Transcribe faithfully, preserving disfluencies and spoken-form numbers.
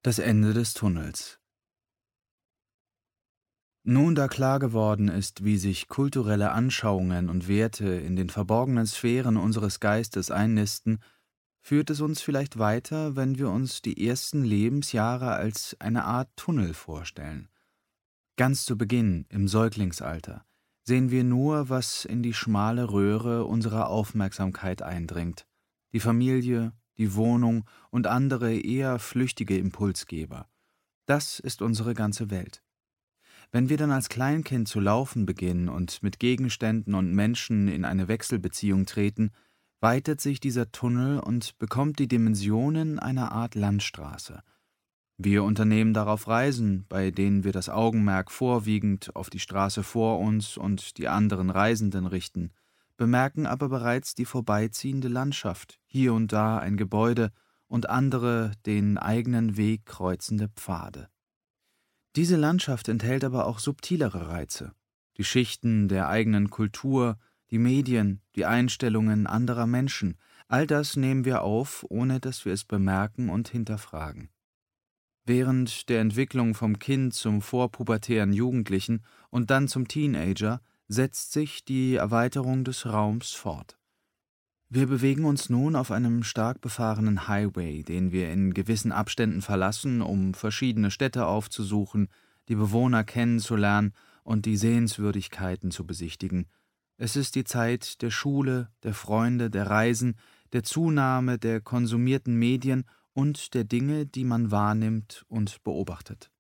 Das Ende des Tunnels. Nun, da klar geworden ist, wie sich kulturelle Anschauungen und Werte in den verborgenen Sphären unseres Geistes einnisten, führt es uns vielleicht weiter, wenn wir uns die ersten Lebensjahre als eine Art Tunnel vorstellen. Ganz zu Beginn, im Säuglingsalter, sehen wir nur, was in die schmale Röhre unserer Aufmerksamkeit eindringt: die Familie, die Wohnung und andere eher flüchtige Impulsgeber. Das ist unsere ganze Welt. Wenn wir dann als Kleinkind zu laufen beginnen und mit Gegenständen und Menschen in eine Wechselbeziehung treten, weitet sich dieser Tunnel und bekommt die Dimensionen einer Art Landstraße. Wir unternehmen darauf Reisen, bei denen wir das Augenmerk vorwiegend auf die Straße vor uns und die anderen Reisenden richten, bemerken aber bereits die vorbeiziehende Landschaft, hier und da ein Gebäude und andere den eigenen Weg kreuzende Pfade. Diese Landschaft enthält aber auch subtilere Reize: die Schichten der eigenen Kultur, die Medien, die Einstellungen anderer Menschen. All das nehmen wir auf, ohne dass wir es bemerken und hinterfragen. Während der Entwicklung vom Kind zum vorpubertären Jugendlichen und dann zum Teenager setzt sich die Erweiterung des Raums fort. Wir bewegen uns nun auf einem stark befahrenen Highway, den wir in gewissen Abständen verlassen, um verschiedene Städte aufzusuchen, die Bewohner kennenzulernen und die Sehenswürdigkeiten zu besichtigen. Es ist die Zeit der Schule, der Freunde, der Reisen, der Zunahme der konsumierten Medien und der Dinge, die man wahrnimmt und beobachtet.